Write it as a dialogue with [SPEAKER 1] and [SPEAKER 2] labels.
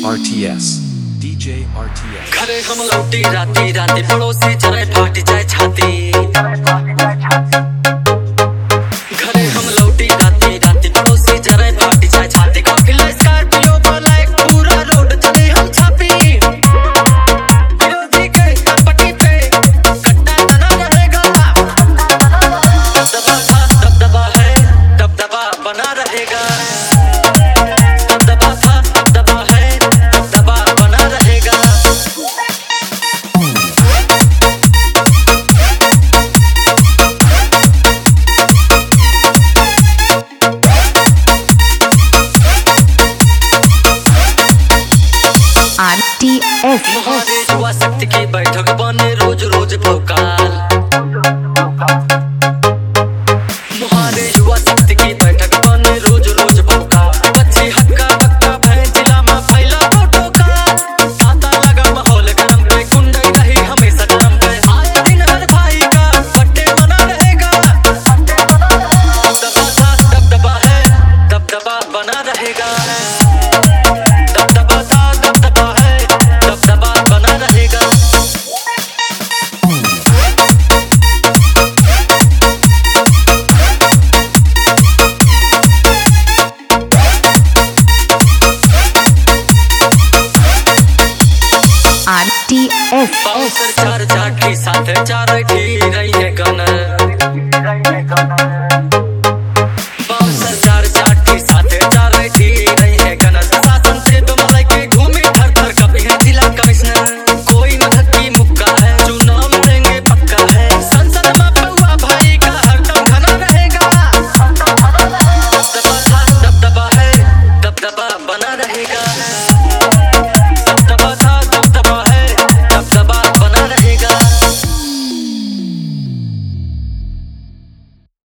[SPEAKER 1] RTS, DJ RTS।
[SPEAKER 2] घरे हम लौटी राती राती पड़ोसी चले फाटी जाए छाती। घरे हम लौटी राती राती पड़ोसी चले फाटी जाए छाती। कॉफिला स्कॉर्पियो ब्लैक पूरा रोड चले हम छापी। विरोधी के पट्टी पे कट्टा तना रहेगा। दबदबा था दबदबा है दबदबा बना रहेगा। दबदबा था दबदबा है दबदबा बना रहेगा।
[SPEAKER 3] RTS
[SPEAKER 2] मुहारे युवा शक्ति की बैठक बने रोज रोज भोकाल। मुहारे युवा शक्ति की बैठक बने रोज रोज भोकाल। बच्ची हक्का बक्का भैं जिला में फैला फोटो का। आता लगा माहौल गरम पे कुंडई रही हमेशा गरम पे। आए दिन हर भाई का बर्थडे मना रहेगा। दबदबा था दबदबा है दबदबा बना रहेगा। दबदबा था दबदबा है दबदबा बना रहेगा।
[SPEAKER 3] RTS
[SPEAKER 2] चार चार की साथ चार की रही है गन।